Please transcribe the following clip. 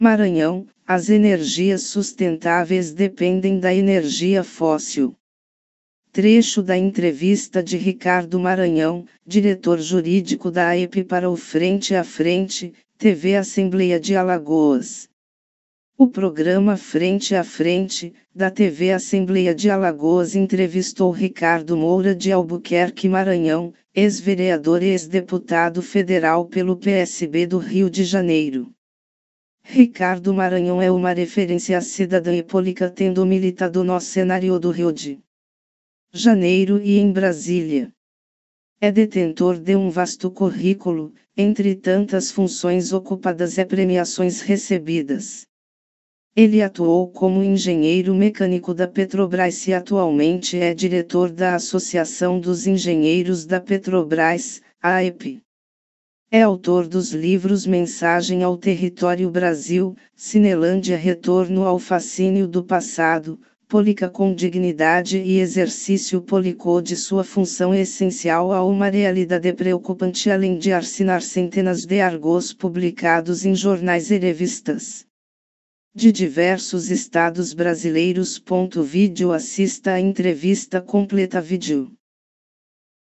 Maranhão, as energias sustentáveis dependem da energia fóssil. Trecho da entrevista de Ricardo Maranhão, diretor jurídico da AEP para o Frente a Frente, TV Assembleia de Alagoas. O programa Frente a Frente, da TV Assembleia de Alagoas entrevistou Ricardo Moura de Albuquerque Maranhão, ex-vereador e ex-deputado federal pelo PSB do Rio de Janeiro. Ricardo Maranhão é uma referência cidadã e política tendo militado no cenário do Rio de Janeiro e em Brasília. É detentor de um vasto currículo, entre tantas funções ocupadas e premiações recebidas. Ele atuou como engenheiro mecânico da Petrobras e atualmente é diretor da Associação dos Engenheiros da Petrobras, AEP. É autor dos livros Mensagem ao Território Brasil, Cinelândia Retorno ao Fascínio do Passado, Política com Dignidade e Exercício Político de sua função essencial a uma realidade preocupante além de assinar centenas de artigos publicados em jornais e revistas de diversos estados brasileiros. Vídeo. Assista a entrevista completa. Vídeo.